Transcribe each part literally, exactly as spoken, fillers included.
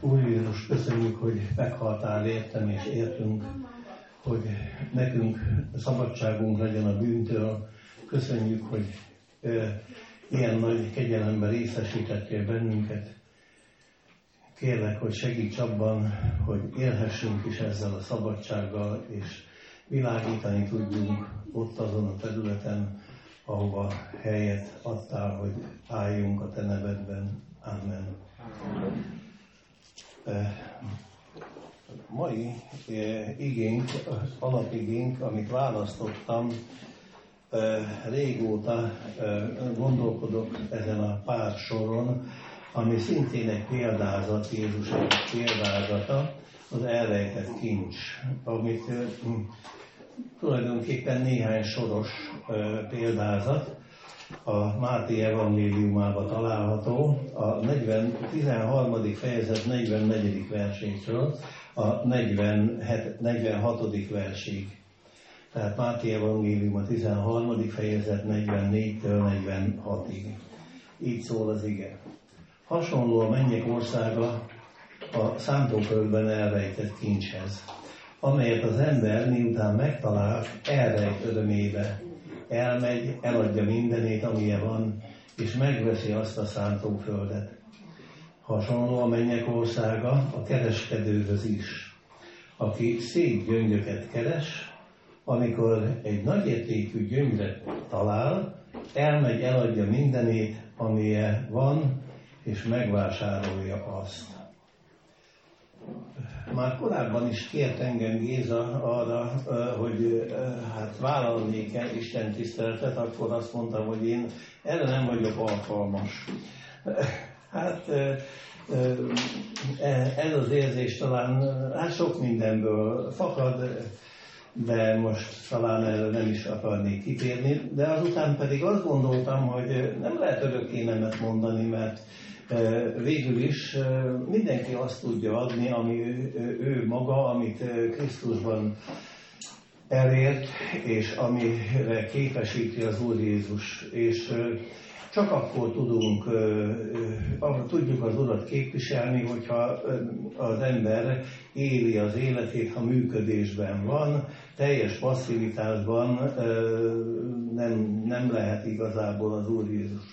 Úr Jézus, köszönjük, hogy meghaltál értem és értünk, hogy nekünk szabadságunk legyen a bűntől. Köszönjük, hogy e, ilyen nagy kegyelemben részesítettél bennünket. Kérlek, hogy segíts abban, hogy élhessünk is ezzel a szabadsággal, és világítani tudjunk ott azon a területen, ahova helyet adtál, hogy álljunk a te nevedben. Amen. Mai igénk, alapigénk, amit választottam, régóta gondolkodok ezen a pár soron, ami szintén egy példázat, Jézus egy példázata, az elrejtett kincs, amit tulajdonképpen néhány soros példázat, a Máté evangéliumában található, a tizenharmadik fejezet negyvennegyedik versétől a negyvenhatodik versig. Tehát Máté evangélium a tizenharmadik fejezet negyvennégytől negyvenhatig. Így szól az ige. Hasonló a mennyek országa a szántóföldben elrejtett kincshez, amelyet az ember miután megtalál, elrejt örömébe. Elmegy, eladja mindenét, amilyen van, és megveszi azt a szántóföldet. Hasonló a mennyek országa a kereskedőhöz is, aki szép gyöngyöket keres, amikor egy nagyértékű gyöngyöt talál, elmegy, eladja mindenét, amilyen van, és megvásárolja azt. Már korábban is kért engem Géza arra, hogy hát vállalnék-e Isten tiszteletet, akkor azt mondtam, hogy én erre nem vagyok alkalmas. Hát ez az érzés talán hát sok mindenből fakad, de most talán erre nem is akarnék kitérni, de azután pedig azt gondoltam, hogy nem lehet örökké nemet mondani, mert végül is mindenki azt tudja adni, ami ő, ő maga, amit Krisztusban elért, és amire képesíti az Úr Jézus. És csak akkor tudunk, tudjuk az Urat képviselni, hogyha az ember éli az életét, ha működésben van, teljes passzivitásban nem, nem lehet igazából az Úr Jézus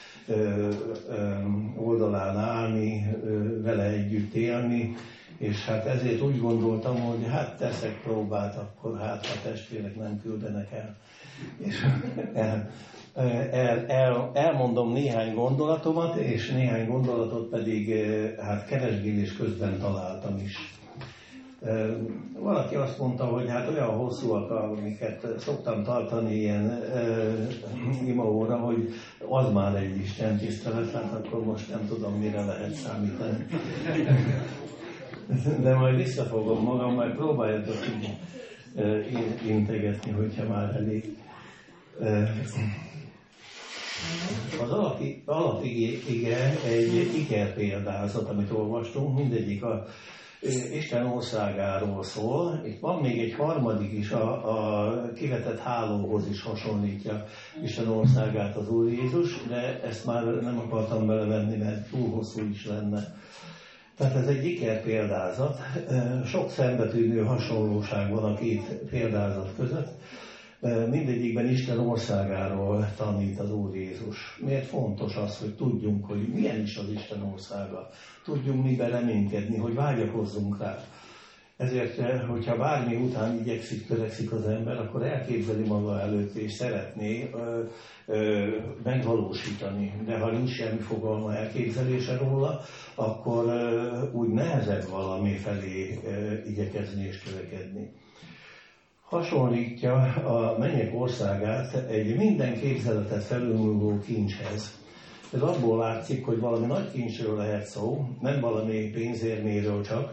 oldalán állni, vele együtt élni, és hát ezért úgy gondoltam, hogy hát teszek próbát, akkor hát a testvérek nem küldenek el. És el, el, el, elmondom néhány gondolatomat, és néhány gondolatot pedig hát keresgélés közben találtam is. Valaki azt mondta, hogy hát olyan hosszúak, amiket szoktam tartani ilyen uh, imaóra, hogy az már egy Isten tisztelet, hát akkor most nem tudom, mire lehet számítani. De majd visszafogom magam, majd próbáljatok így uh, integetni, hogyha már elég. Uh, az alapi, alapige egy ikerpéldázat, amit olvastunk, mindegyik a Isten országáról szól. Itt van még egy harmadik is, a, a kivetett hálóhoz is hasonlítja Isten országát az Úr Jézus, de ezt már nem akartam belevenni, mert túl hosszú is lenne. Tehát ez egy ikerpéldázat. Sok szembetűnő hasonlóság van a két példázat között. Mindegyikben Isten országáról tanít az Úr Jézus. Miért fontos az, hogy tudjunk, hogy milyen is az Isten országa? Tudjunk miben reménykedni, hogy vágyakozzunk rá. Ezért, hogyha bármi után igyekszik, törekszik az ember, akkor elképzeli maga előtt, és szeretné ö, ö, megvalósítani. De ha nincs semmi fogalma, elképzelése róla, akkor ö, úgy nehezebb valami felé ö, igyekezni és törekedni. Hasonlítja a mennyek országát egy minden képzeletet felülmúló kincshez. Ez abból látszik, hogy valami nagy kincsről lehet szó, nem valami pénzérméről csak,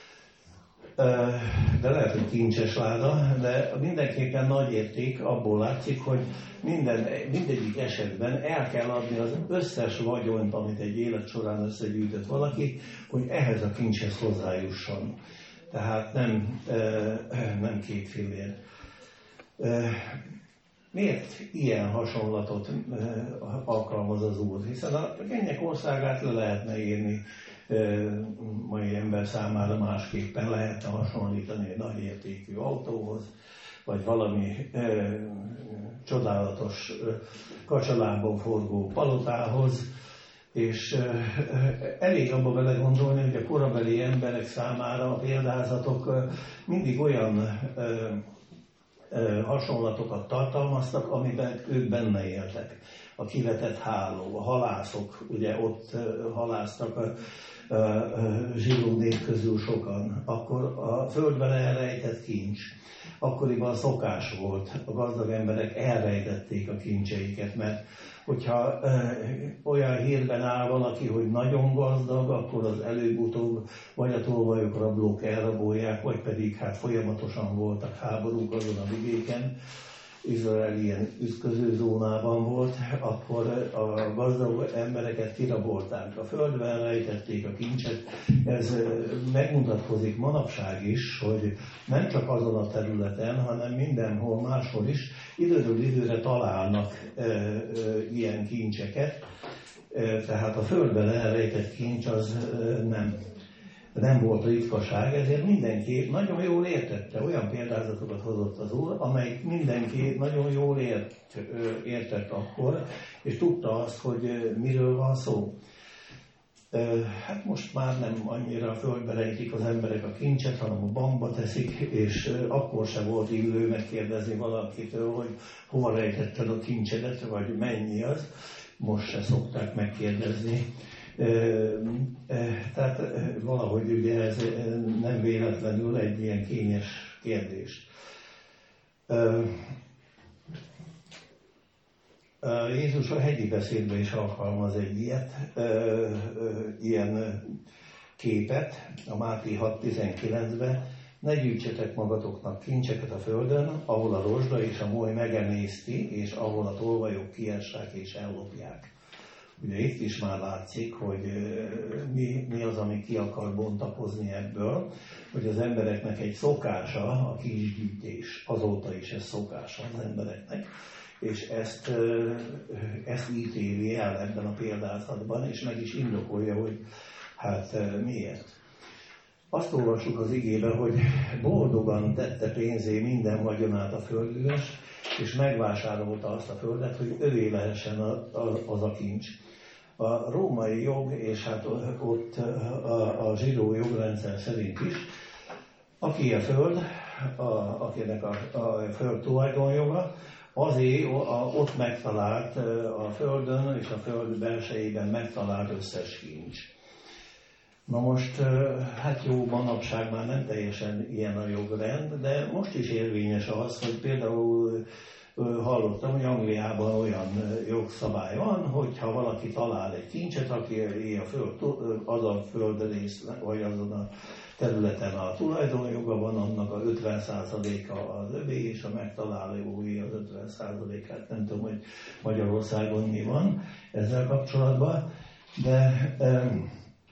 de lehet, hogy kincses láda, de mindenképpen nagy érték abból látszik, hogy minden, mindegyik esetben el kell adni az összes vagyont, amit egy élet során összegyűjtött valaki, hogy ehhez a kincshez hozzájusson. Tehát nem, nem két fillér. Miért ilyen hasonlatot alkalmaz az Úr? Hiszen a mennyek országát le lehetne írni mai ember számára másképpen lehetne hasonlítani egy nagy értékű autóhoz, vagy valami e, csodálatos e, kacsalában forgó palotához, és e, elég abba bele gondolni, hogy a korabeli emberek számára a példázatok e, mindig olyan e, e, hasonlatokat tartalmaztak, amiben ők benne éltek. A kivetett háló, a halászok, ugye ott halásztak a, a, a zsidó nép közül sokan, akkor a földben elrejtett kincs. Akkoriban szokás volt, a gazdag emberek elrejtették a kincseiket, mert hogyha e, olyan hírben áll valaki, hogy nagyon gazdag, akkor az előbb-utóbb vagy a tolvajok rablók elrabolják, vagy pedig hát folyamatosan voltak háborúk azon a vidéken, Izrael ilyen ütköző zónában volt, akkor a gazdag embereket kirabolták, a földben rejtették a kincset. Ez megmutatkozik manapság is, hogy nem csak azon a területen, hanem mindenhol máshol is időről időre találnak e, e, ilyen kincseket. E, tehát a földben elrejtett kincs az e, nem. nem volt ritkaság, ezért mindenki nagyon jól értette, olyan példázatokat hozott az Úr, amelyik mindenki nagyon jól ért, értett akkor, és tudta azt, hogy miről van szó. Hát most már nem annyira a földbe rejtik az emberek a kincset, hanem a bankba teszik, és akkor se volt illő megkérdezni valakitől, hogy hova rejtetted a kincsedet, vagy mennyi az. Most se szokták megkérdezni. Tehát valahogy ugye ez nem véletlenül egy ilyen kényes kérdés. Jézus a hegyi beszédben is alkalmaz egy ilyet, ilyen képet, a Máté hat tizenkilencben. Ne gyűjtsetek magatoknak kincseket a földön, ahol a rozsda és a moly megemészti, és ahol a tolvajok kiássák és ellopják. Ugye itt is már látszik, hogy mi, mi az, ami ki akar bontakozni ebből, hogy az embereknek egy szokása a kincsgyűjtés, azóta is ez szokása az embereknek, és ezt, ezt ítéli el ebben a példázatban, és meg is indokolja, hogy hát miért. Azt olvassuk az igében, hogy boldogan tette pénzé minden vagyonát a földűes, és megvásárolta azt a földet, hogy övé lehessen az a kincs. A római jog, és hát ott a, a zsidó jogrendszer szerint is, aki a föld, a, akinek a, a föld tulajdonjoga, azért a, ott megtalált a földön és a föld belsejében megtalált összes kincs. Na most, hát jó, manapság már nem teljesen ilyen a jogrend, de most is érvényes az, hogy például hallottam, hogy Angliában olyan jogszabály van, hogyha valaki talál egy kincset, aki a föld, az a földrész, vagy azon a területen a tulajdonjoga van, annak a ötven százaléka az övé, és a megtalálói az ötven százalékát. Nem tudom, hogy Magyarországon mi van ezzel kapcsolatban, de um,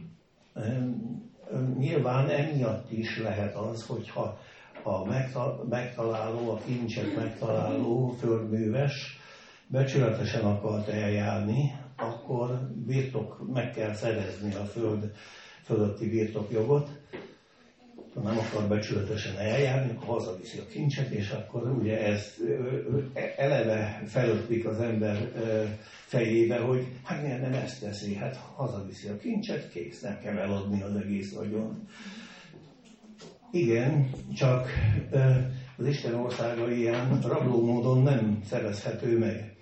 um, nyilván emiatt is lehet az, hogyha a megtaláló, a kincset megtaláló földműves becsületesen akart eljárni, akkor birtok, meg kell szerezni a föld fölötti birtokjogot. Ha nem akar becsületesen eljárni, akkor hazaviszi a kincset, és akkor ugye ez eleve felötlik az ember fejébe, hogy hát miért nem ezt teszi, hát hazaviszi a kincset, kész, nem kell eladni az egész vagyon. Igen, csak az Isten országa ilyen rabló módon nem szerezhető meg.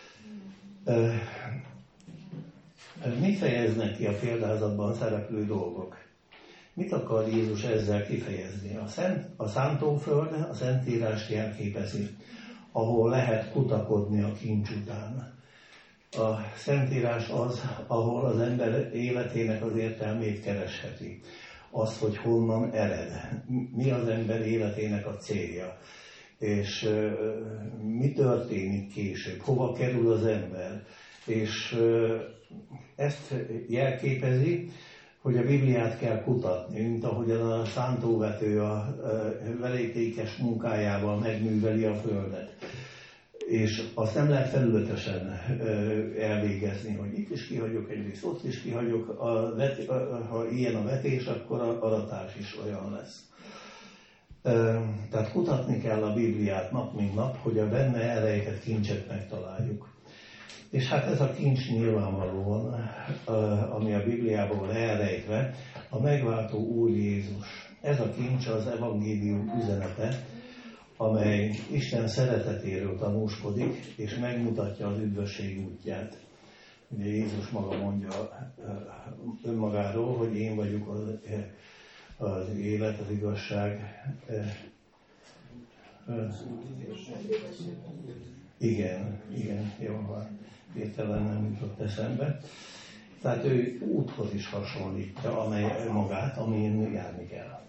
Mit fejeznek ki a példázatban szereplő dolgok? Mit akar Jézus ezzel kifejezni? A, szent, a szántóföld a Szentírást jelképezi, ahol lehet kutakodni a kincs után. A Szentírás az, ahol az ember életének az értelmét keresheti. Az, hogy honnan ered, mi az ember életének a célja, és uh, mi történik később, hova kerül az ember. És uh, ezt jelképezi, hogy a Bibliát kell kutatni, mint ahogyan a szántóvető a uh, verítékes munkájával megműveli a földet. és azt nem lehet felületesen elvégezni, hogy itt is kihagyok egy részt, ott is kihagyok. A vet, ha ilyen a vetés, akkor a aratás is olyan lesz. Tehát kutatni kell a Bibliát nap mint nap, hogy a benne elrejtett kincset megtaláljuk. És hát ez a kincs nyilvánvalóan, ami a Bibliában van elrejtve, a megváltó Úr Jézus. Ez a kincs az evangélium üzenete, amely Isten szeretetéről tanúskodik, és megmutatja az üdvösség útját. Ugye Jézus maga mondja önmagáról, hogy én vagyok az, az élet, az igazság. Igen, igen, jó van. Hirtelen nem jutott eszembe. Tehát ő úthoz is hasonlítja, amely magát, amin járni kell.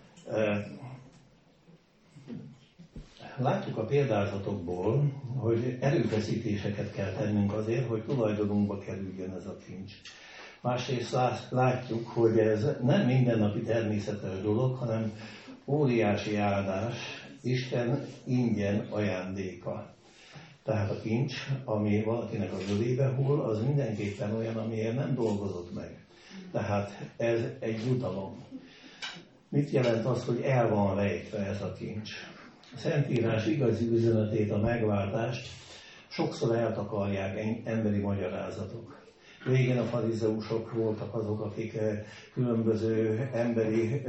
Látjuk a példázatokból, hogy erőfeszítéseket kell tennünk azért, hogy tulajdonunkba kerüljön ez a kincs. Másrészt látjuk, hogy ez nem mindennapi természetes dolog, hanem óriási áldás, Isten ingyen ajándéka. Tehát a kincs, ami valakinek a zölébe hull, az mindenképpen olyan, amiért nem dolgozott meg. Tehát ez egy jutalom. Mit jelent az, hogy el van rejtve ez a kincs? A Szentírás igazi üzenetét, a megváltást sokszor eltakarják emberi magyarázatok. Régen a farizeusok voltak azok, akik különböző emberi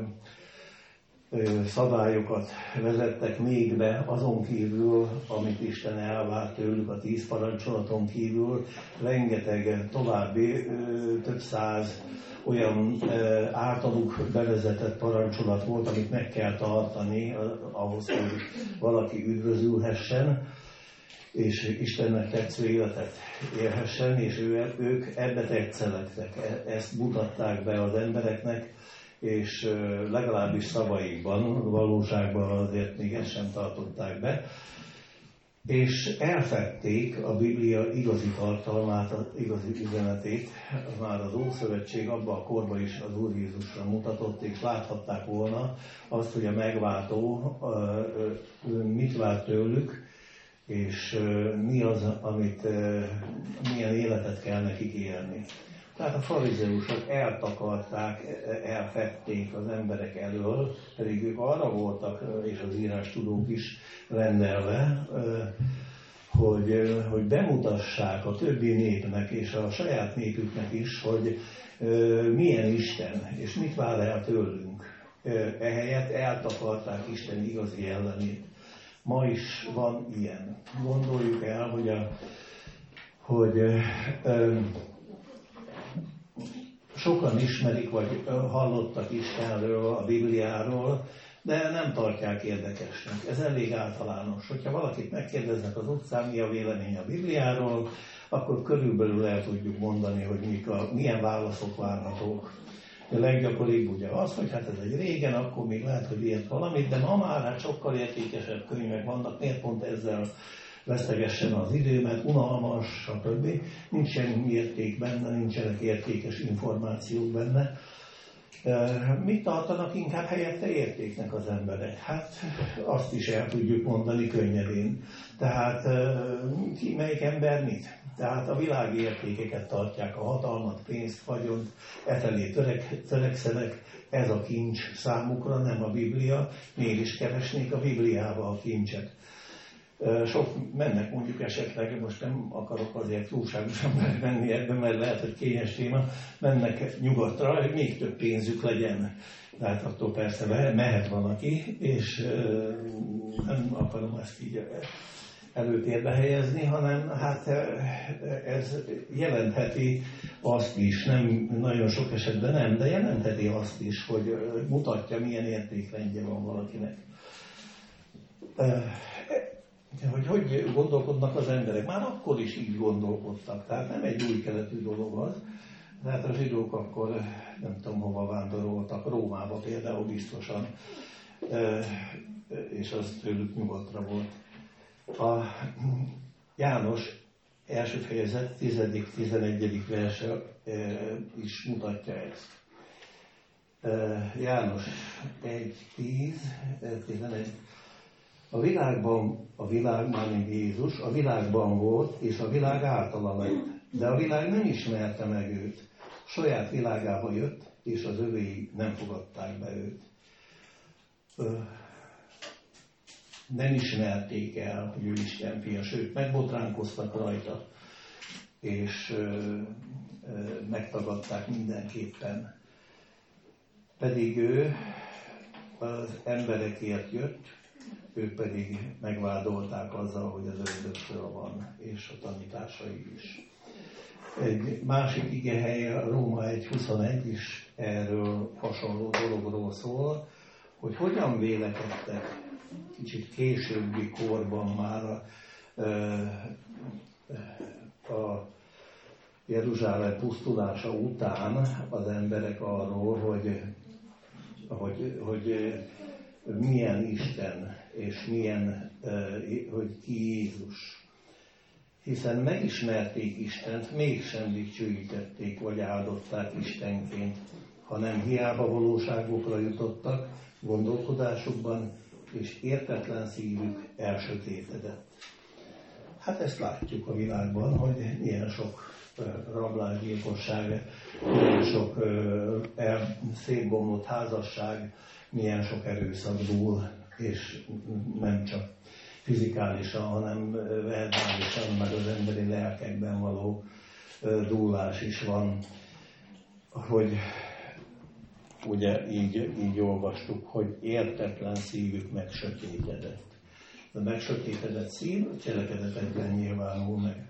szabályokat vezettek még be, azon kívül, amit Isten elvárt tőlük, a tíz parancsolaton kívül, rengeteg további, több száz olyan általuk bevezetett parancsolat volt, amit meg kell tartani ahhoz, hogy valaki üdvözülhessen, és Istennek tetsző életet élhessen, és ő, ők ebbe tetszelegtek, ezt mutatták be az embereknek, és legalábbis szavaikban, valóságban azért még ezt sem tartották be, és elfedték a Biblia igazi tartalmát, az igazi üzenetét. Már az Ószövetség abban a korban is az Úr Jézusra mutatott, és láthatták volna azt, hogy a megváltó mit vár tőlük, és mi az, amit, milyen életet kell nekik élni. Tehát a farizeusok eltakarták, elfedték az emberek elől, pedig ők arra voltak, és az írástudók is rendelve, hogy, hogy bemutassák a többi népnek és a saját népüknek is, hogy milyen Isten, és mit vár el tőlünk. Ehelyett eltakarták Isten igazi jellemét. Ma is van ilyen. Gondoljuk el, hogy, a, hogy sokan ismerik, vagy hallottak Istenről, a Bibliáról, de nem tartják érdekesnek. Ez elég általános. Hogyha valakit megkérdeznek az utcán, mi a vélemény a Bibliáról, akkor körülbelül el tudjuk mondani, hogy mik a, milyen válaszok várhatók. A leggyakoribb ugye az, hogy hát ez egy régen, akkor még lehet, hogy ilyet valamit, de ma már hát sokkal értékesebb könyvek vannak, miért pont ezzel vesztegessen az időmet, unalmas, stb. Nincs semmi érték benne, nincsenek értékes információk benne. Mit tartanak inkább helyette értéknek az emberek? Hát azt is el tudjuk mondani könnyedén. Tehát ki, melyik ember mit? Tehát a világi értékeket tartják, a hatalmat, pénzt, vagyont, etelé törek, törekszenek, ez a kincs számukra, nem a Biblia, mégis keresnék a Bibliába a kincset. Sok mennek mondjuk esetleg, most nem akarok azért túlságosan menni ebben, mert lehet, hogy kényes téma, mennek nyugatra, hogy még több pénzük legyen. De hát attól persze mehet van aki, és nem akarom ezt így előtérbe helyezni, hanem hát ez jelentheti azt is, nem nagyon sok esetben nem, de jelentheti azt is, hogy mutatja, milyen értékrendje van valakinek. Hogy hogy gondolkodnak az emberek. Már akkor is így gondolkodtak, tehát nem egy új keletű dolog az. Tehát a zsidók akkor nem tudom hova vándoroltak, Rómába például biztosan, és az tőlük nyugatra volt. A János első fejezet tizedik-tizenegyedik verse is mutatja ezt. János egy tíz tizenegy. A világban, a világban, mint Jézus, a világban volt, és a világ általa lett. De a világ nem ismerte meg őt. Saját világába jött, és az övéi nem fogadták be őt. Nem ismerték el, hogy ő Isten fia, sőt, megbotránkoztak rajta, és megtagadták mindenképpen. Pedig ő az emberekért jött, ők pedig megvádolták azzal, hogy az ördögtől van, és a tanításai is. Egy másik igehely, a Róma egy huszonegy is erről hasonló dologról szól, hogy hogyan vélekedtek kicsit későbbi korban már a, a Jeruzsálem pusztulása után az emberek arról, hogy, hogy, hogy milyen Isten, és milyen, hogy ki Jézus. Hiszen megismerték Istent, mégsem dicsőítették, vagy áldották Istenként, hanem hiába valóságokra jutottak gondolkodásukban, és értetlen szívük elsötétedett. Hát ezt látjuk a világban, hogy milyen sok rablásgyilkosság, milyen sok szétbomlott házasság, milyen sok erőszak dúl, és nem csak fizikálisan, hanem verbálisan, meg az emberi lelkekben való dúlás is van, hogy ugye így, így olvastuk, hogy értetlen szívük megsötétedett. A megsötétedett szív cselekedetekben nyilvánul meg.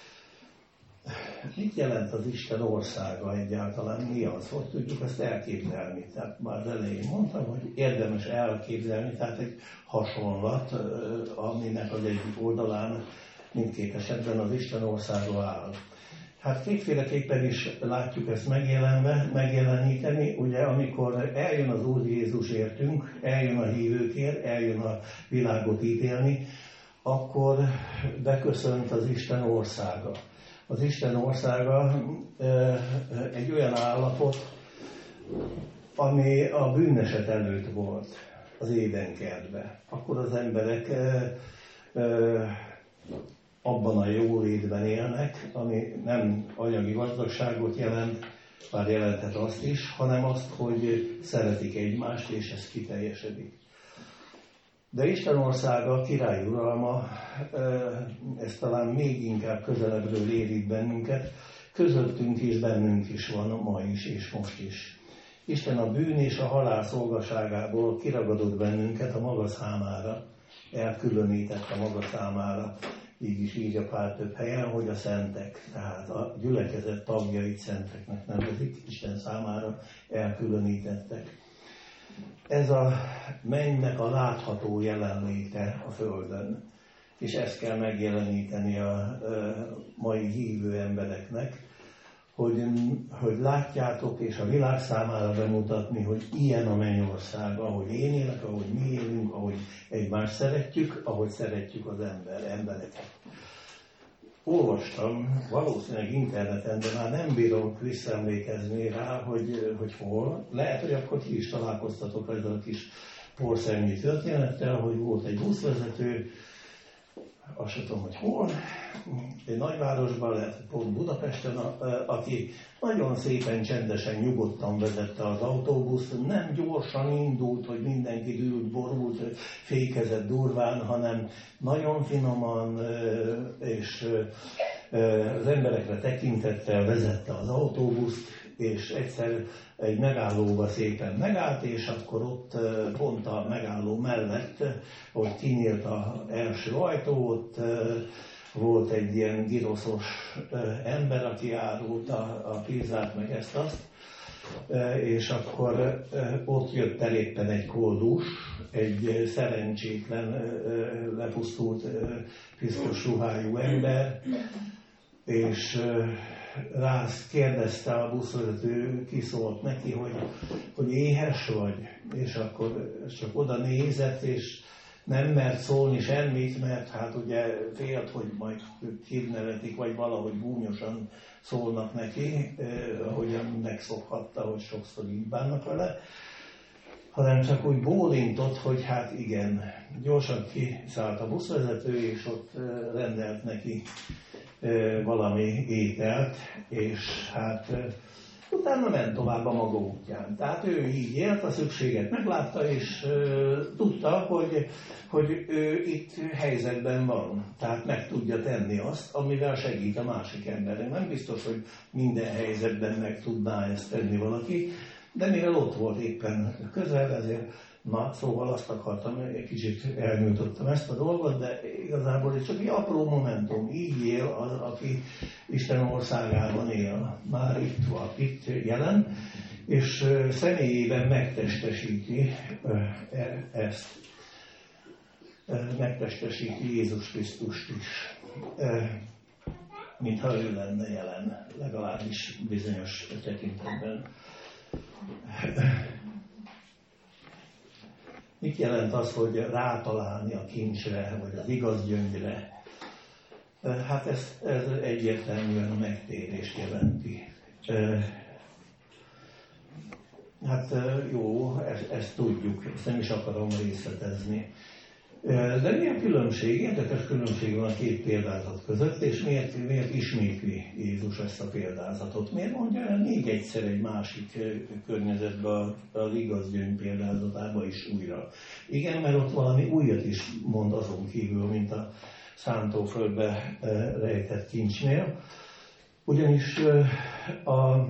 Mit jelent az Isten országa egyáltalán? Mi az? Hogy tudjuk ezt elképzelni? Tehát már az elején mondtam, hogy érdemes elképzelni, tehát egy hasonlat, aminek az egyik oldalán mindkét esetben az Isten országa áll. Hát kétféleképpen is látjuk ezt megjelenve, megjeleníteni, ugye amikor eljön az Úr Jézus értünk, eljön a hívőkért, eljön a világot ítélni, akkor beköszönt az Isten országa. Az Isten országa egy olyan állapot, ami a bűneset előtt volt az Édenkertben. Akkor az emberek abban a jólétben élnek, ami nem anyagi gazdagságot jelent, bár jelenthet azt is, hanem azt, hogy szeretik egymást, és ez kiteljesedik. De Isten országa, király uralma, ez talán még inkább közelebbről érít bennünket, közöttünk és bennünk is van ma is és most is. Isten a bűn és a halál szolgaságából kiragadott bennünket a maga számára, elkülönített a maga számára. Így is így a Pál több helyen, hogy a szentek, tehát a gyülekezet tagjait szenteknek nevezik, Isten számára elkülönítettek. Ez a mennynek a látható jelenléte a Földön, és ezt kell megjeleníteni a, a mai hívő embereknek, hogy, hogy látjátok, és a világ számára bemutatni, hogy ilyen a mennyország, ahogy én élek, ahogy mi élünk, ahogy egymást szeretjük, ahogy szeretjük az ember, embereket. Olvastam, valószínűleg interneten, de már nem bírom visszaemlékezni rá, hogy, hogy hol. Lehet, hogy akkor ti is találkoztatok ezzel a kis porszemnyi történettel, hogy volt egy buszvezető, azt sem tudom, hogy hol, egy nagyvárosban, lehet pont Budapesten, aki nagyon szépen, csendesen, nyugodtan vezette az autóbuszt, nem gyorsan indult, hogy mindenki dűlt, borult, fékezett durván, hanem nagyon finoman és az emberekre tekintettel vezette az autóbuszt, és egyszer egy megállóba szépen megállt, és akkor ott pont a megálló mellett, hogy kinyílt az első ajtó, ott volt egy ilyen giroszos ember, aki árult a, a pizzát, meg ezt-azt, és akkor ott jött el éppen egy koldus, egy szerencsétlen, lepusztult, piszkos ruhájú ember, és rá kérdezte a buszvezető, kiszólt neki, hogy, hogy éhes vagy, és akkor csak oda nézett, és nem mert szólni semmit, mert hát ugye félt, hogy majd hívnevetik, vagy valahogy gúnyosan szólnak neki, eh, ahogyan megszokhatta, hogy sokszor így bánnak vele. hanem csak úgy bólintott, hogy hát igen, gyorsan kiszállt a buszvezető, és ott rendelt neki valami ételt, és hát utána ment tovább a maga útján. Tehát ő így élt, a szükséget meglátta, és tudta, hogy, hogy ő itt helyzetben van. Tehát meg tudja tenni azt, amivel segít a másik embernek. Nem biztos, hogy minden helyzetben meg tudná ezt tenni valaki, de mivel ott volt éppen közel, ezért na, szóval azt akartam, egy kicsit elnyújtottam ezt a dolgot, de igazából ez csak egy apró momentum. Így él az, aki Isten országában él. Már itt van, itt jelen, és személyében megtestesíti ezt. Megtestesíti Jézus Krisztust is. Mintha ő lenne jelen, legalábbis bizonyos tekintetben. Mit jelent az, hogy rátalálni a kincsre, vagy az igaz gyöngyre? Hát ez, ez egyértelműen a megtérést jelenti. Hát jó, ezt, ezt tudjuk, ezt nem is akarom részletezni. De mi a különbség? Érdekes különbség van a két példázat között, és miért, miért ismétli Jézus ezt a példázatot? Miért mondja el még egyszer egy másik környezetben az igaz gyöngy példázatában is újra? Igen, mert ott valami újat is mond azon kívül, mint a szántóföldbe rejtett kincsnél. Ugyanis a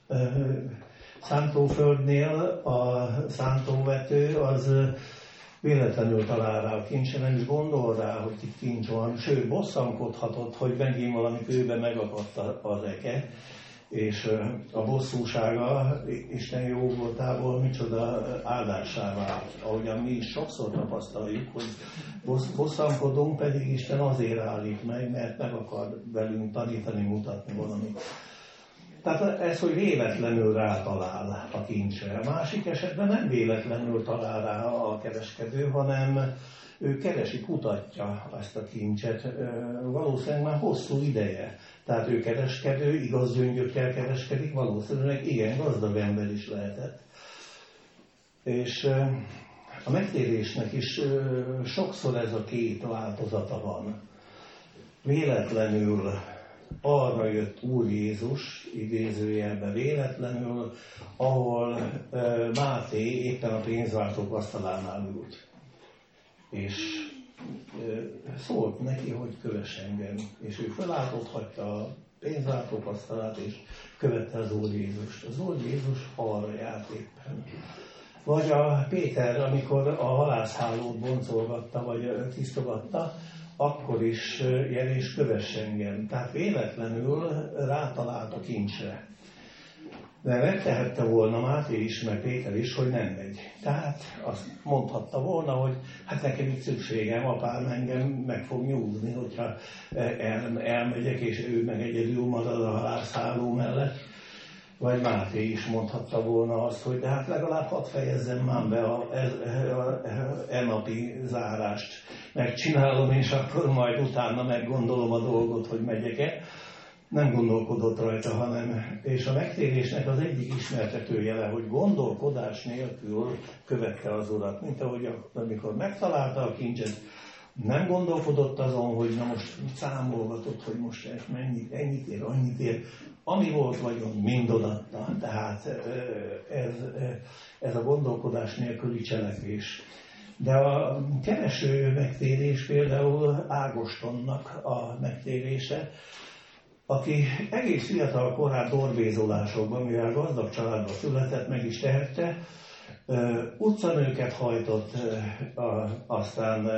szántóföldnél a szántóvető az véletlenül talál rá a kincsre, nem is gondol rá, hogy itt kincs van, sőt, bosszankodhatott, hogy megint valami kőbe megakadt az eke, és a bosszúsága Isten jó voltából micsoda áldásá vált. Ahogyan mi is sokszor tapasztaljuk, hogy bosszankodunk, pedig Isten azért állít meg, mert meg akar velünk tanítani, mutatni valamit. Tehát ez, hogy véletlenül rátalál a kincsre. A másik esetben nem véletlenül talál rá a kereskedő, hanem ő keresi, kutatja ezt a kincset. Valószínűleg már hosszú ideje. Tehát ő kereskedő, igaz gyöngyökkel kereskedik, valószínűleg igen, gazdag ember is lehetett. És a megtérésnek is sokszor ez a két változata van. Véletlenül arra jött Úr Jézus, idézőjelben véletlenül, ahol uh, Máté éppen a pénzváltók asztalánál ült. És uh, szólt neki, hogy kövess engem. És ő felállt, hagyta a pénzváltók asztalát, és követte az Úr Jézust. Az Úr Jézus arra járt éppen. Vagy a Péter, amikor a halászhálót boncolgatta, vagy tisztogatta, akkor is jel és kövess engem. Tehát véletlenül rátalált a kincsre. De megtehette volna Máté is, meg Péter is, hogy nem megy. Tehát azt mondhatta volna, hogy hát nekem itt szükségem, apám engem meg fog nyúzni, hogyha el, elmegyek, és ő meg egyedül marad a halászháló mellett. Vagy Máté is mondhatta volna azt, hogy de hát legalább hadd fejezzem már be a, a, a, e napi zárást. Megcsinálom, és akkor majd utána meggondolom a dolgot, hogy megyek-e. Nem gondolkodott rajta, hanem, és a megtérésnek az egyik ismertető jele, hogy gondolkodás nélkül követte az Urat. Mint ahogy amikor megtalálta a kincset, nem gondolkodott azon, hogy na most számolgatott, hogy most mennyit, ennyit ér, annyit ér. Ami volt vagyon, mind odatta. Tehát ez, ez a gondolkodás nélküli cselekvés. De a kereső megtérés például Ágostonnak a megtérése, aki egész fiatal korán dorbézolásokban, mivel gazdag családba született, meg is tehette, utcanőket hajtott, aztán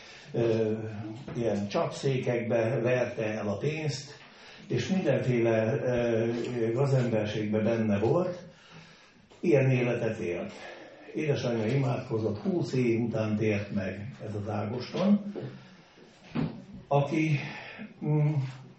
ilyen csapszékekbe verte el a pénzt, és mindenféle gazemberségben benne volt, ilyen életet élt. Édesanyja imádkozott, húsz év után tért meg ez az Ágoston, aki mm,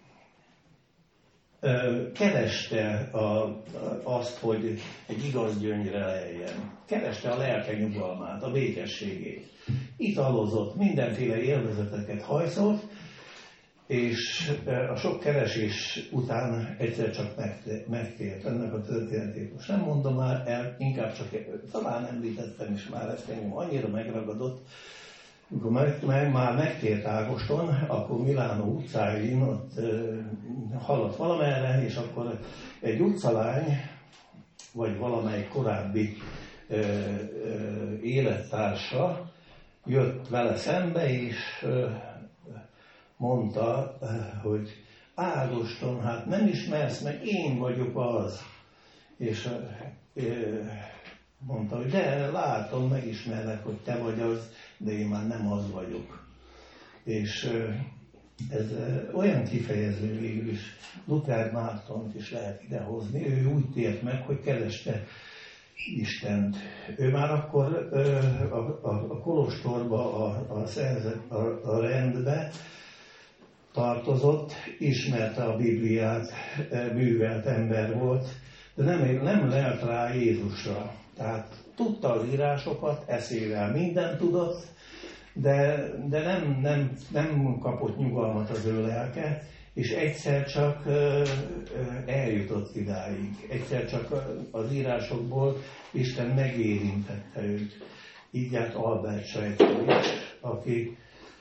kereste a, azt, hogy egy igaz gyöngyre lejjen. Kereste a lelke nyugalmát, a békességét. Italozott, mindenféle élvezeteket hajszolt, és a sok keresés után egyszer csak megtért. Ennek a történetét most nem mondom már el, inkább csak talán említettem is már, ezt engem annyira megragadott. Amikor meg, meg, már megtért Ágoston, akkor Milánó utcáin ott uh, haladt valamerre, és akkor egy utcalány, vagy valamelyik korábbi uh, uh, élettársa jött vele szembe, és uh, mondta, uh, hogy Ágoston, hát nem ismersz meg, én vagyok az. És uh, uh, mondta, hogy de látom, megismerlek, hogy te vagy az, de én már nem az vagyok. És ez olyan kifejező végül is, Luther Mártont is lehet idehozni, ő úgy tért meg, hogy kereste Istent. Ő már akkor a, a, a kolostorba, a, a, szerzet, a, a rendbe tartozott, ismerte a Bibliát, művelt ember volt, de nem, nem lelt rá Jézusra. Tehát tudta az írásokat, eszével mindent tudott, de, de nem, nem, nem kapott nyugalmat az ő lelke, és egyszer csak eljutott idáig. Egyszer csak az írásokból Isten megérintette őt. Így járt Albert Schweitzer is, aki,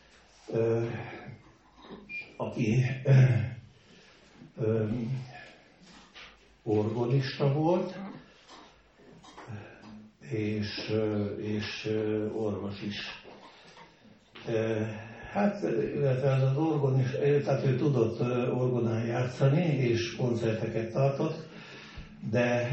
aki orgonista volt, és, és orvos is. Hát, illetve az orgon is, tehát ő tudott orgonán játszani, és koncerteket tartott, de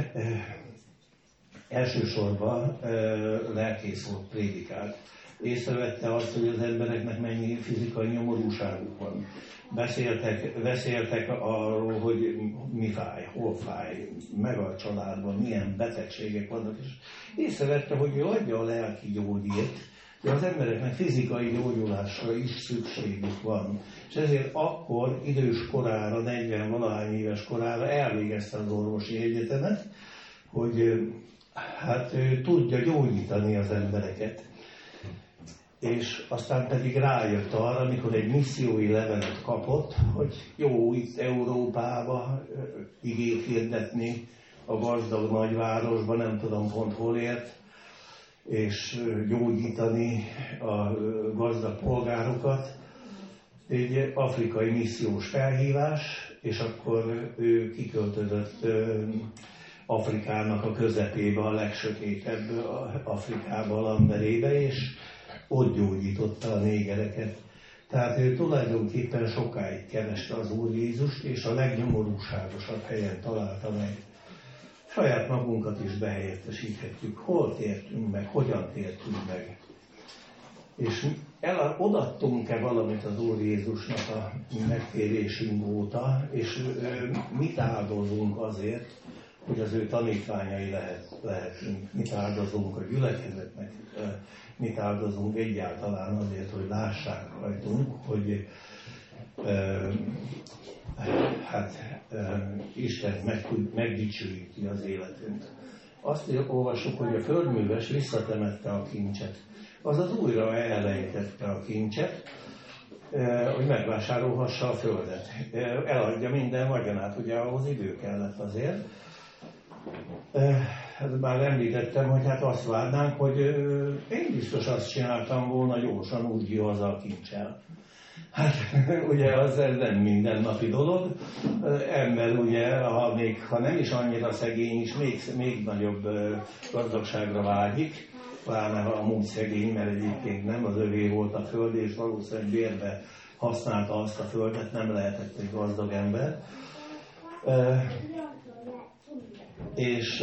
elsősorban lelkész volt, prédikált. Észrevette azt, hogy az embereknek mennyi fizikai nyomorúságuk van. Beszéltek, beszéltek arról, hogy mi fáj, hol fáj, meg a családban, milyen betegségek vannak, és észrevette, hogy ő adja a lelki gyógyírt, de az embereknek fizikai gyógyulásra is szükségük van. És ezért akkor idős korára, negyven-valahány éves korára elvégezte az orvosi egyetemet, hogy hát ő tudja gyógyítani az embereket. És aztán pedig rájött arra, amikor egy missziói levelet kapott, hogy jó itt Európába igét hirdetni a gazdag nagyvárosban, nem tudom pont hol ért, és gyógyítani a gazdag polgárokat. Egy afrikai missziós felhívás, és akkor ő kiköltözött Afrikának a közepébe, a legsötétebb Afrikába, a Lamberébe, és ott gyógyította a négereket. Tehát ő tulajdonképpen sokáig kereste az Úr Jézust, és a legnyomorúságosabb helyen találta meg. Saját magunkat is behelyettesíthetjük, hol tértünk meg, hogyan tértünk meg. És el, odaadtunk-e valamit az Úr Jézusnak a megtérésünk óta, és ö, mit áldozunk azért, hogy az ő tanítványai lehet, lehetünk, mit áldozunk a gyülekezetnek, mit áldozunk egyáltalán azért, hogy lássák rajtunk, hogy uh, hát uh, Isten meg, megdicsőíti az életünk. Azt olvassuk, hogy a földműves visszatemette a kincset, azaz újra elrejtette a kincset, uh, hogy megvásárolhassa a földet. Uh, eladja minden vagyonát, ugye ahhoz idő kellett azért. Hát már említettem, hogy hát azt várnánk, hogy én biztos azt csináltam volna gyorsan, úgy jó az a kincsel. Hát ugye az nem mindennapi dolog. Ember ugye, ha, még, ha nem is annyira szegény is, még, még nagyobb gazdagságra vágyik, pláne ha amúgy szegény, mert egyébként nem az övé volt a föld, és valószínűleg bérbe használta azt a földet, nem lehetett egy gazdag ember. És,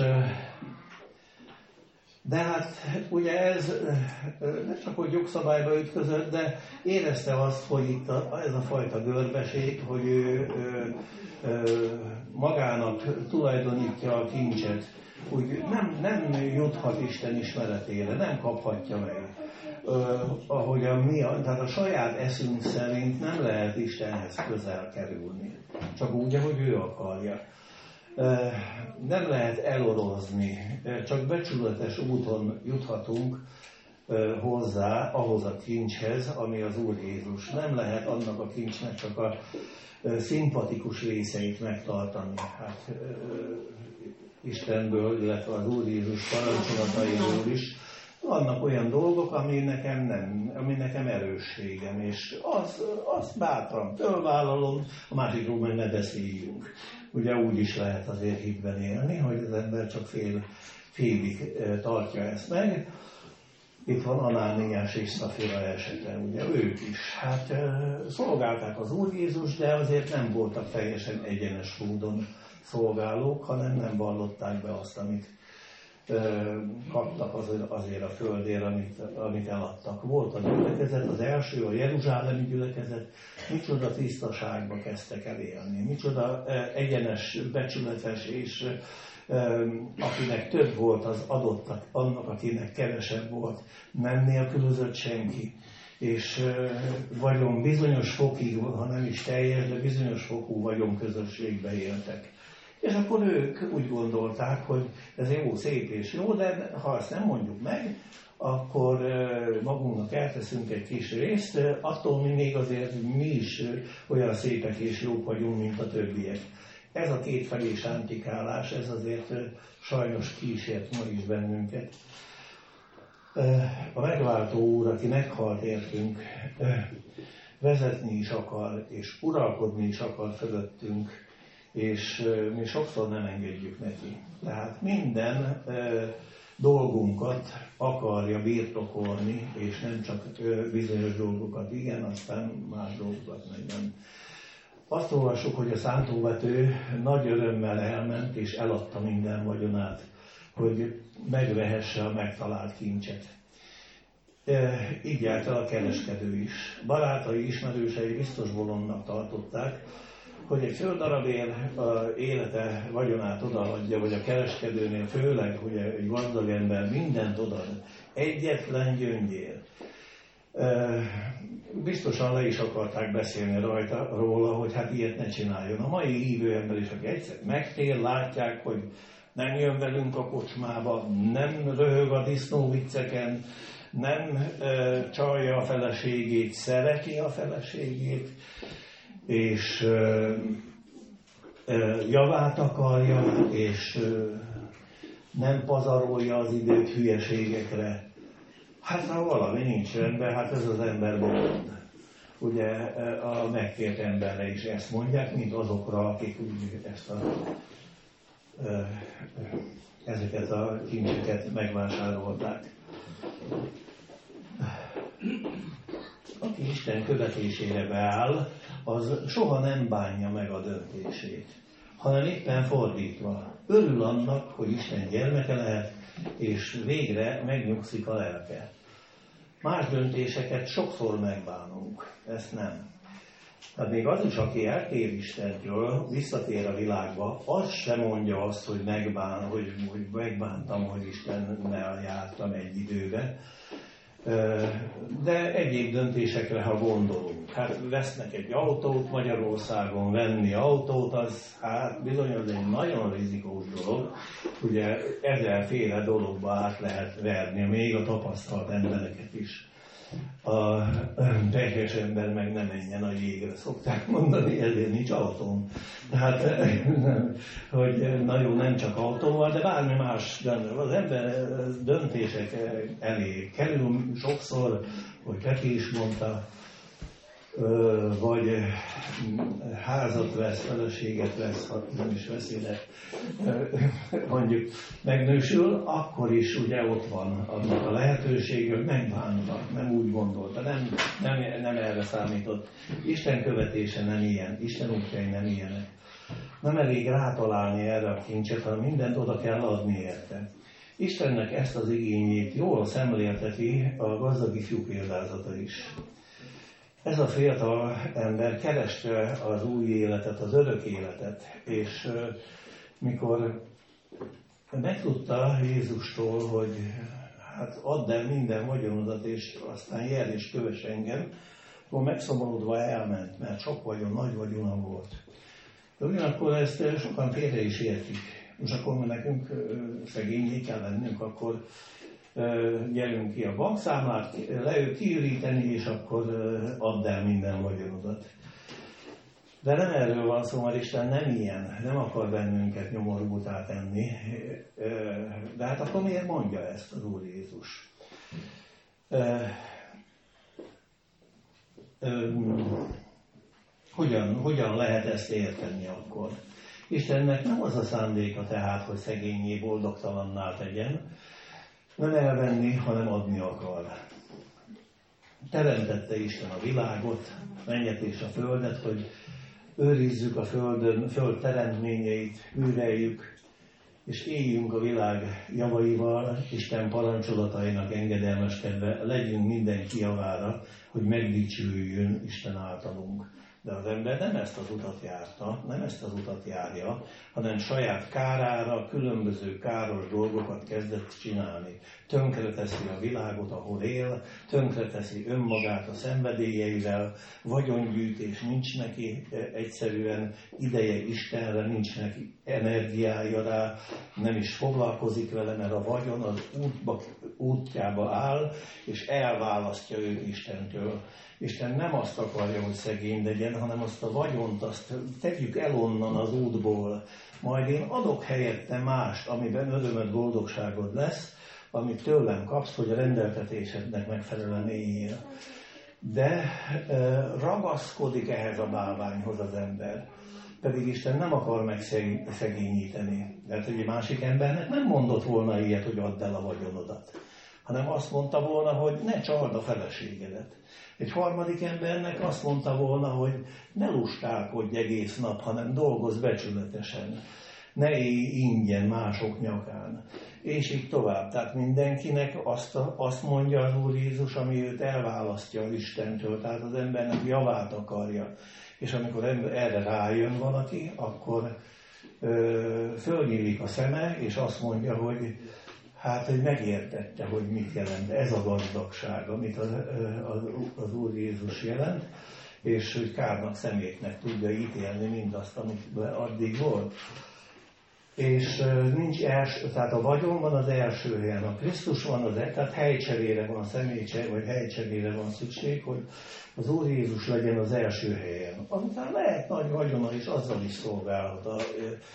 de hát ugye ez nem csak hogy jogszabályba ütközött, de érezte azt, hogy itt a, ez a fajta görbeség, hogy ő, ő, ő magának tulajdonítja a kincset, úgy nem, nem juthat Isten ismeretére, nem kaphatja meg. Ahogy a mi, tehát a saját eszünk szerint nem lehet Istenhez közel kerülni, csak úgy, ahogy ő akarja. Nem lehet elorozni, csak becsületes úton juthatunk hozzá ahhoz a kincshez, ami az Úr Jézus. Nem lehet annak a kincsnek csak a szimpatikus részeit megtartani. Hát Istenből, illetve az Úr Jézus parancsolataiból is vannak olyan dolgok, ami nekem nem, ami nekem erősségem, és az, azt bátran fölvállalom, a másikról meg ne beszéljünk. Ugye úgy is lehet azért hitben élni, hogy az ember csak fél, félig tartja ezt meg. Itt van Anániás és Szafira esete, ugye ők is. Hát szolgálták az Úr Jézus, de azért nem voltak teljesen egyenes módon szolgálók, hanem nem vallották be azt, amit kaptak azért a földért, amit, amit eladtak. Volt a gyülekezet, az első, a jeruzsálemi gyülekezet, micsoda tisztaságba kezdtek el élni, micsoda egyenes, becsületes, és akinek több volt, az adott annak, akinek kevesebb volt, nem nélkülözött senki. És vagyon bizonyos fokig, ha nem is teljes, de bizonyos fokú vagyon közösségbe éltek. És akkor ők úgy gondolták, hogy ez jó, szép és jó, de ha ezt nem mondjuk meg, akkor magunknak elteszünk egy kis részt, attól mi még azért mi is olyan szépek és jók vagyunk, mint a többiek. Ez a kétfelés antikálás, ez azért sajnos kísért ma is bennünket. A megváltó Úr, aki meghalt értünk, vezetni is akar, és uralkodni is akar fölöttünk, és mi sokszor nem engedjük neki. Tehát minden dolgunkat akarja birtokolni, és nem csak bizonyos dolgokat, igen, aztán más dolgokat meg nem. Azt olvassuk, hogy a szántóvető nagy örömmel elment, és eladta minden vagyonát, hogy megvehesse a megtalált kincset. Így járt el a kereskedő is. Barátai, ismerősei biztos bolondnak tartották, hogy egy földdarabért élete vagyonát odaadja, vagy a kereskedőnél főleg, hogy egy gazdag ember mindent odaad, egyetlen gyöngyér. Biztosan le is akarták beszélni rajta róla, hogy hát ilyet ne csináljon. A mai hívő ember is, aki egyszer megtér, látják, hogy nem jön velünk a kocsmába, nem röhög a disznóvicceken, nem e, csalja a feleségét, szereti a feleségét, és e, e, javát akarja, és e, nem pazarolja az időt hülyeségekre. Hát ha valami nincs rendben, hát ez az ember bolond. Ugye a megkért emberre is ezt mondják, mint azokra, akik úgy ezt a, ezeket a kincseket megvásárolták. Aki Isten követésére beáll, az soha nem bánja meg a döntését, hanem éppen fordítva. Örül annak, hogy Isten gyermeke lehet, és végre megnyugszik a lelke. Más döntéseket sokszor megbánunk, ezt nem. Tehát még az is, aki eltér Istentől, visszatér a világba, az sem mondja azt, hogy, megbán, hogy, hogy megbántam, hogy Istennel jártam egy időbe. De egyéb döntésekre, ha gondolunk, hát vesznek egy autót Magyarországon, venni autót, az hát bizony az egy nagyon rizikós dolog, ugye ezerféle dologba át lehet verni, még a tapasztalt embereket is. A teljes ember meg nem menjen a jégre, szokták mondani, ezért nincs autóm. Tehát, hogy nagyon nem csak autóval, de bármi más, az ember döntések elé kerül sokszor, hogy Peti is mondta, vagy házat vesz, feleséget vesz, ha nem is veszi, de mondjuk megnősül, akkor is ugye ott van annak a lehetőség, hogy megbánta, nem úgy gondolta, nem, nem, nem erre számított. Isten követése nem ilyen, Isten útjai nem ilyenek. Nem elég rátalálni erre a kincset, hanem mindent oda kell adni érte. Istennek ezt az igényét jól szemlélteti a gazdag ifjú példázata is. Ez a fiatal ember kereste az új életet, az örök életet, és mikor megtudta Jézustól, hogy hát add el minden vagyonodat, és aztán jel és kövess engem, akkor megszomorodva elment, mert sok vagyon, nagy vagyona volt. De ugyanakkor ezt sokan félre is értik. Most akkor nekünk szegényé kell lennünk, akkor gyerünk ki a bankszámlát, leül kiüríteni, és akkor add el minden vagyonodat. De nem erről van szó, mert Isten nem ilyen, nem akar bennünket nyomorultá tenni. De hát akkor miért mondja ezt az Úr Jézus? Hogyan, hogyan lehet ezt érteni akkor? Istennek nem az a szándéka tehát, hogy szegényé, boldogtalanná tegyen, nem elvenni, hanem adni akar. Teremtette Isten a világot, mennyet és a földet, hogy őrizzük a földön, föld teremtményeit, műveljük, és éljünk a világ javaival, Isten parancsolatainak engedelmeskedve, legyünk mindenki javára, hogy megdicsüljön Isten általunk. De az ember nem ezt az utat járta, nem ezt az utat járja, hanem saját kárára különböző káros dolgokat kezdett csinálni. Tönkreteszi a világot, ahol él, tönkreteszi önmagát a szenvedélyeivel, vagyongyűjtés nincs neki, egyszerűen ideje Istenre, nincs neki energiája rá, nem is foglalkozik vele, mert a vagyon az útba, útjába áll, és elválasztja őt Istentől. Isten nem azt akarja, hogy szegény legyen, hanem azt a vagyont, azt tegyük el onnan az útból. Majd én adok helyette mást, amiben örömöd, boldogságod lesz, amit tőlem kapsz, hogy a rendeltetésednek megfelelően éljél. De e, ragaszkodik ehhez a bálványhoz az ember. Pedig Isten nem akar megszegényíteni. Mert egy másik embernek nem mondott volna ilyet, hogy add el a vagyonodat, hanem azt mondta volna, hogy ne csald a feleségedet. Egy harmadik embernek azt mondta volna, hogy ne lustálkodj egész nap, hanem dolgozz becsületesen. Ne élj ingyen mások nyakán. És így tovább. Tehát mindenkinek azt, azt mondja az Úr Jézus, ami őt elválasztja az Istentől. Tehát az embernek javát akarja. És amikor erre rájön valaki, akkor ö, fölnyílik a szeme, és azt mondja, hogy hát, hogy megértette, hogy mit jelent ez a gazdagság, amit az, az, az Úr Jézus jelent, és hogy kárnak szemétnek tudja ítélni mindazt, amit addig volt. És nincs első, tehát a vagyon van az első helyen, a Krisztus van az, tehát helycserére van, személycserére, vagy helycserére van szükség, hogy az Úr Jézus legyen az első helyen. Azután lehet nagy vagyona, és azzal is szolgálhat a,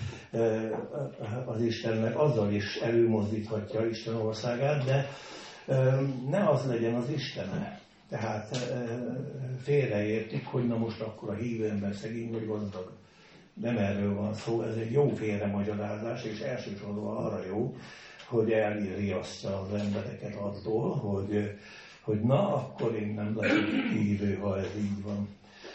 az Istennek, azzal is előmozdíthatja Isten országát, de ne az legyen az Istene. Tehát félreértik, hogy na most akkor a hívő ember szegény vagy gazdag. Nem erről van szó, ez egy jó félremagyarázás, és elsősorban arra jó, hogy elriassza az embereket attól, hogy, hogy na, akkor én nem leszek hívő, ha ez így van.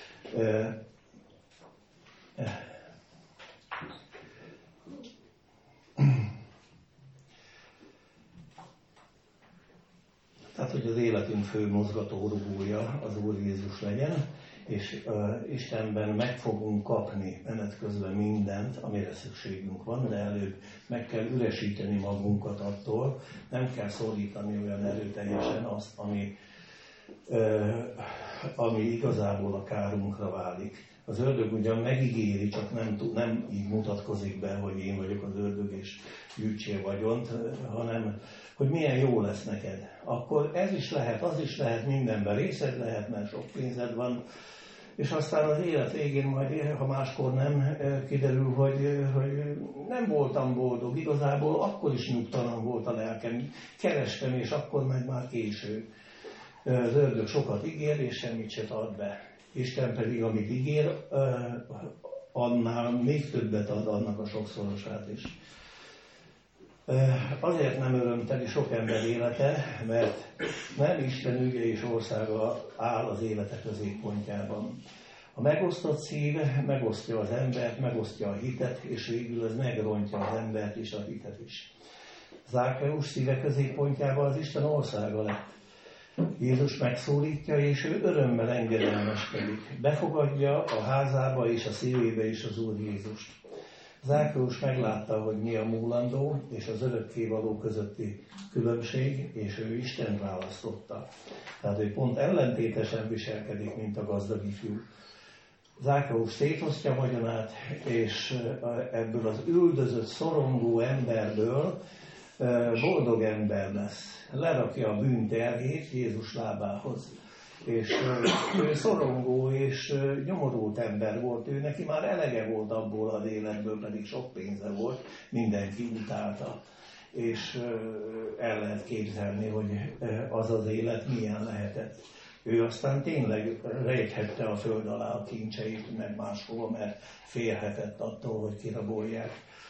Tehát, hogy az életünk fő mozgatórugója az Úr Jézus legyen, és uh, Istenben meg fogunk kapni menet közben mindent, amire szükségünk van, de előbb meg kell üresíteni magunkat attól, nem kell szólítani olyan erőteljesen azt, ami, uh, ami igazából a kárunkra válik. Az ördög ugyan megígéri, csak nem, nem így mutatkozik be, hogy én vagyok az ördög, és gyűjtsél vagyont, hanem hogy milyen jó lesz neked. Akkor ez is lehet, az is lehet, mindenben részed lehet, mert sok pénzed van, és aztán az élet végén majd, ha máskor nem kiderül, hogy, hogy nem voltam boldog, igazából akkor is nyugtalan volt a lelkem, kerestem, és akkor meg már késő. Az ördög sokat ígér, és semmit se ad be. Isten pedig, amit ígér, annál még többet ad, annak a sokszorosát is. Azért nem örömteli sok ember élete, mert nem Isten ügye és országa áll az élete középpontjában. A megosztott szív megosztja az embert, megosztja a hitet, és végül ez megrontja az embert és a hitet is. Zákeus szíve középpontjában az Isten országa lett. Jézus megszólítja, és ő örömmel engedelmeskedik. Befogadja a házába és a szívébe is az Úr Jézust. Zákeus meglátta, hogy mi a múlandó és az örökkévaló közötti különbség, és ő Istent választotta. Tehát ő pont ellentétesen viselkedik, mint a gazdag ifjú. Zákeus szétosztja vagyonát, és ebből az üldözött, szorongó emberből boldog ember lesz. Lerakja a bűnterhét Jézus lábához. És ő szorongó és nyomorult ember volt, ő neki már elege volt abból az életből, pedig sok pénze volt, mindenki utálta. És el lehet képzelni, hogy az az élet milyen lehetett. Ő aztán tényleg rejthette a föld alá a kincseit, meg máshova, mert félhetett attól, hogy kirabolják.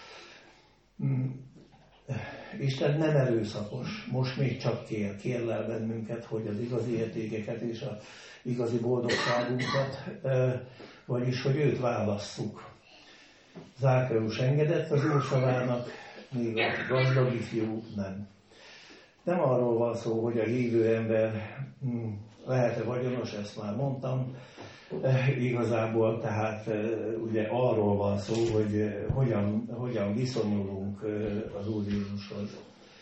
Isten nem erőszakos, most még csak kér, kérlel bennünket, hogy az igazi értékeket és az igazi boldogságunkat, vagyis, hogy őt válasszuk. Zákeus engedett az Úr szavának, még a gazdag ifjú nem. Nem arról van szó, hogy a hívő ember lehet-e vagyonos, ezt már mondtam, igazából, tehát ugye arról van szó, hogy hogyan, hogyan viszonyulunk az Úr Jézushoz.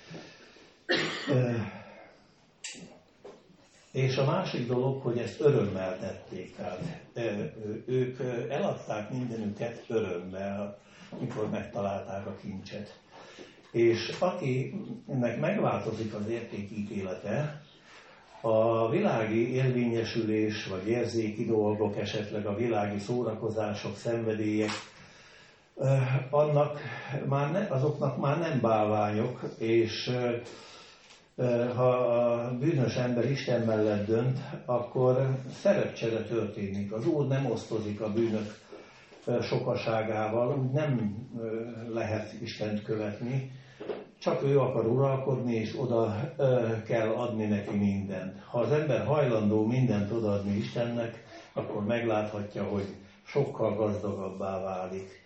És a másik dolog, hogy ezt örömmel tették. Tehát ők eladták mindenüket örömmel, mikor megtalálták a kincset. És akinek megváltozik az értékítélete, a világi érvényesülés, vagy érzéki dolgok, esetleg a világi szórakozások, szenvedélyek, annak már ne, azoknak már nem bálványok, és ha a bűnös ember Isten mellett dönt, akkor szerepcsere történik. Az Úr nem osztozik a bűnök sokaságával, úgy nem lehet Istent követni, csak ő akar uralkodni, és oda kell adni neki mindent. Ha az ember hajlandó mindent odaadni Istennek, akkor megláthatja, hogy sokkal gazdagabbá válik.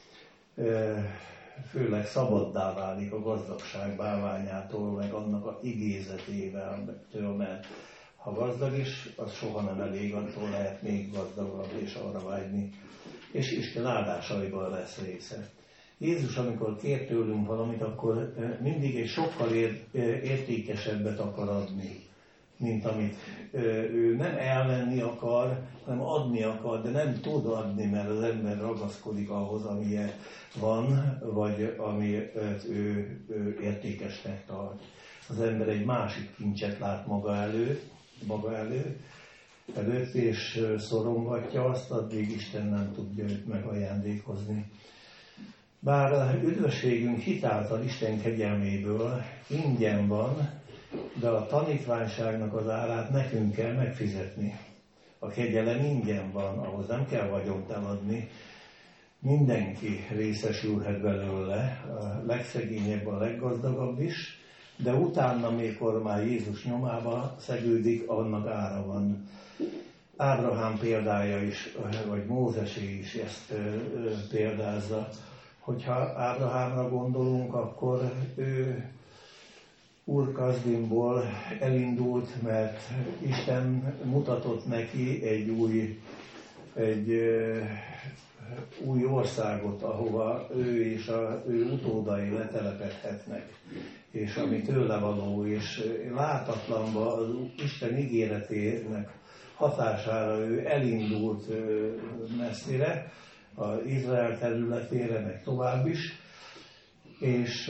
Főleg szabaddá válik a gazdagság bálványától, meg annak a igézetével, mert ha gazdag is, az soha nem elég, attól lehet még gazdagabb és arra vágyni. És Isten áldásaiból lesz része. Jézus, amikor kér tőlünk valamit, akkor mindig egy sokkal értékesebbet akar adni, mint amit ő nem elvenni akar, hanem adni akar, de nem tud adni, mert az ember ragaszkodik ahhoz, amilyen van, vagy ami ő, ő értékesnek tart. Az ember egy másik kincset lát maga elő, maga elő, előtt, és szorongatja azt, addig Isten nem tudja őt megajándékozni. Bár a üdvösségünk hitáltal Isten kegyelméből ingyen van, de a tanítványságnak az árát nekünk kell megfizetni. A kegyelem ingyen van, ahhoz nem kell vagyont eladni. Mindenki részesülhet belőle, a legszegényebb, a leggazdagabb is, de utána, mikor már Jézus nyomába szegődik, annak ára van. Ábrahám példája is, vagy Mózesé is ezt példázza. Hogyha Ábrahámra gondolunk, akkor ő Úr Kasdimból elindult, mert Isten mutatott neki egy új, egy új országot, ahova ő és az ő utódai letelepedhetnek, és ami tőle való, és látatlanba az Isten ígéretének hatására ő elindult messzire, az Izrael területére, meg tovább is, és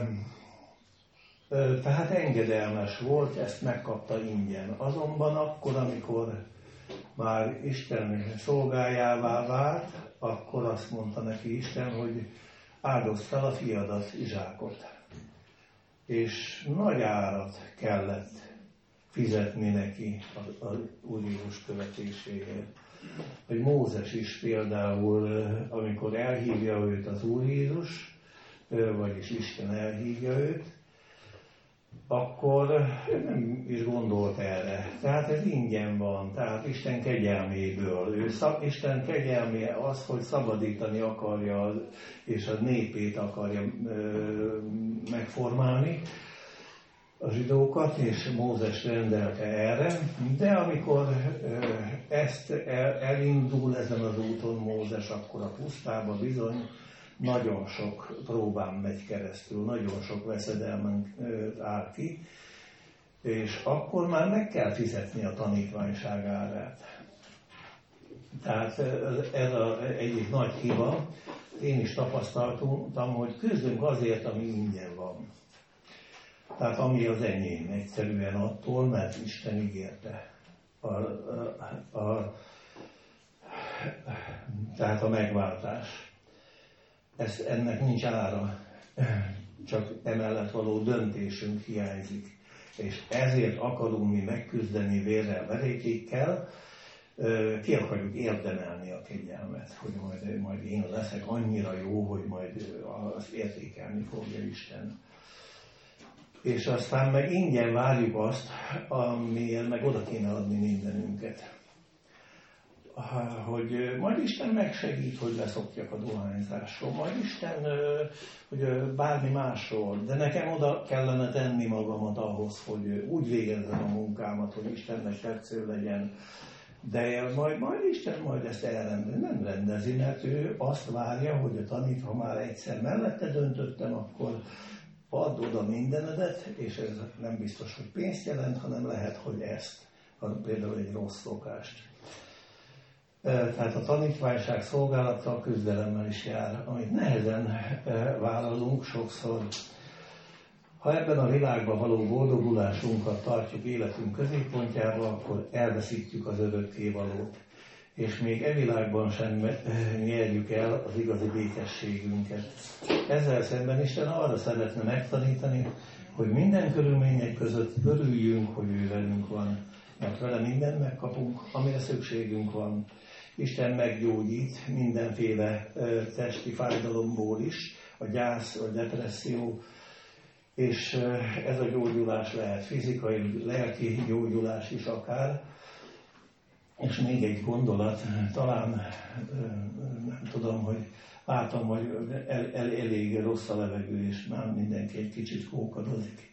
tehát engedelmes volt, ezt megkapta ingyen. Azonban akkor, amikor már Isten szolgájává vált, akkor azt mondta neki Isten, hogy áldozd fel a fiadat, Izsákot. És nagy árat kellett fizetni neki az Úr Jézus követéséért. Hogy Mózes is például, amikor elhívja őt az Úr Jézus, vagyis Isten elhívja őt, akkor nem is gondolt erre. Tehát ez ingyen van, tehát Isten kegyelméből. Ő szab, Isten kegyelme az, hogy szabadítani akarja, és a népét akarja ö, megformálni, a zsidókat, és Mózes rendelte erre, de amikor ö, ezt el, elindul ezen az úton Mózes, akkor a pusztába bizony nagyon sok próbán megy keresztül, nagyon sok veszedelmen áll ki, és akkor már meg kell fizetni a tanítványság árát. Tehát ez az egyik nagy hiba. Én is tapasztaltam, hogy küzdünk azért, ami ingyen van. Tehát ami az enyém, egyszerűen attól, mert Isten ígérte. A, a, a, tehát a megváltás. Ez, ennek nincs ára, csak emellett való döntésünk hiányzik. És ezért akarunk mi megküzdeni vérrel, verékékkel, ki akarjuk érdemelni a kegyelmet, hogy majd, majd én leszek annyira jó, hogy majd azt értékelni fogja Isten. És aztán meg ingyen várjuk azt, amiért meg oda kéne adni mindenünket. Hogy majd Isten megsegít, hogy leszokjak a dohányzásról, majd Isten, hogy bármi másról, de nekem oda kellene tenni magamat ahhoz, hogy úgy végezzem a munkámat, hogy Istennek tetsző legyen. De majd, majd Isten majd ezt elrendezi, nem rendezi, mert ő azt várja, hogy a tanít, ha már egyszer mellette döntöttem, akkor add oda mindenedet, és ez nem biztos, hogy pénzt jelent, hanem lehet, hogy ezt, például egy rossz szokást. Tehát a tanítványság szolgálattal, küzdelemmel is jár, amit nehezen vállalunk sokszor. Ha ebben a világban való boldogulásunkat tartjuk életünk középpontjába, akkor elveszítjük az örökkévalót, és még e világban sem nyerjük el az igazi békességünket. Ezzel szemben Isten arra szeretne megtanítani, hogy minden körülmények között örüljünk, hogy ő velünk van, mert vele mindent megkapunk, amire szükségünk van. Isten meggyógyít mindenféle testi fájdalomból is, a gyász, a depresszió, és ez a gyógyulás lehet fizikai, lelki gyógyulás is akár. És még egy gondolat, talán nem tudom, hogy látom, hogy el, el, elég rossz a levegő, és már mindenki egy kicsit kókadozik.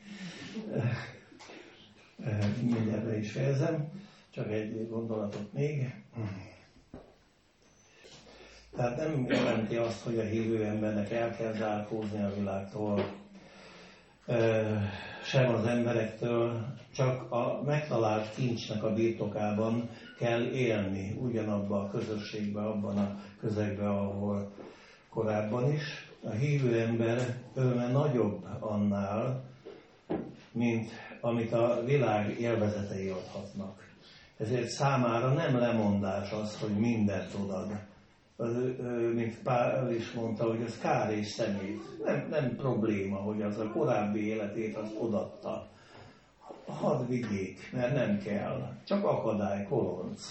Mindjárt be is fejezem, csak egy gondolatot még. Tehát nem jelenti azt, hogy a hívő embernek el kell zárkózni a világtól, sem az emberektől, csak a megtalált kincsnek a birtokában kell élni, ugyanabban a közösségben, abban a közegben, ahol korábban is. A hívő ember öröme nagyobb annál, mint amit a világ élvezetei adhatnak. Ezért számára nem lemondás az, hogy mindent odad. Az, mint Pál is mondta, hogy ez kár és szemét. Nem, nem probléma, hogy az a korábbi életét azt odatta. Hadd vigyék, mert nem kell. Csak akadály, kolonc.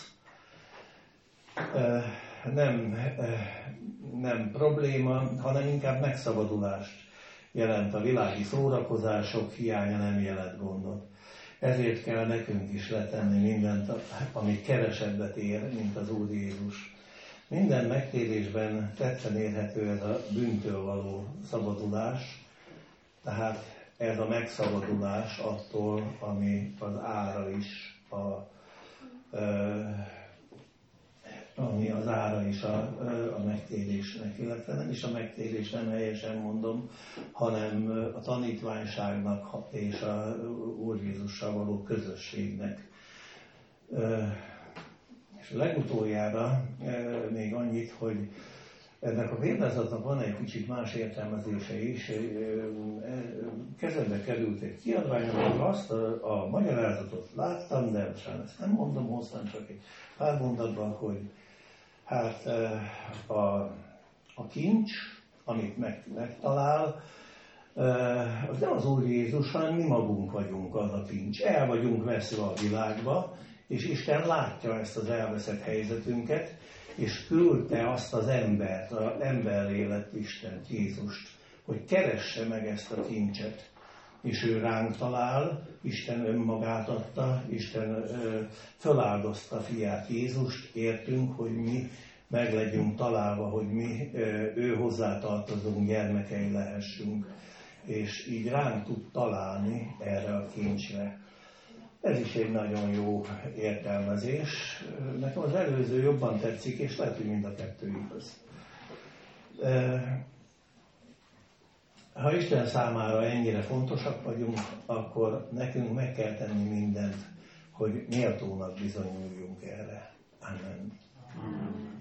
Nem, nem probléma, hanem inkább megszabadulást jelent. A világi szórakozások hiánya nem jelent gondot. Ezért kell nekünk is letenni mindent, amit kevesebbet ér, mint az Úr Jézus. Minden megtérésben tetten érhető ez a bűntől való szabadulás, tehát ez a megszabadulás attól, ami az ára is, a, ami az ára is a, a megtérésnek, illetve nem is a megtérés, nem helyesen mondom, hanem a tanítványságnak és a Úr Jézussal való közösségnek. És legutoljára még annyit, hogy ennek a példázatnak van egy kicsit más értelmezése is. Kezembe került egy kiadvány, amikor azt a, a magyarázatot láttam, de most ezt nem mondom hosszan, csak egy pár mondatban, hogy hát a, a kincs, amit meg, megtalál, az nem az Úr Jézus, hanem mi magunk vagyunk az a kincs. El vagyunk veszve a világba, és Isten látja ezt az elveszett helyzetünket, és küldte azt az embert, az emberré lett Istent, Jézust, hogy keresse meg ezt a kincset. És ő ránk talál, Isten önmagát adta, Isten ö, feláldozta fiát Jézust, értünk, hogy mi meg legyünk találva, hogy mi ö, ő hozzátartozunk, gyermekei lehessünk. És így ránk tud találni erre a kincsre. Ez is egy nagyon jó értelmezés. Nekem az előző jobban tetszik, és lehet, hogy mind a kettő igaz. Ha Isten számára ennyire fontosak vagyunk, akkor nekünk meg kell tenni mindent, hogy méltónak bizonyuljunk erre. Amen. Amen.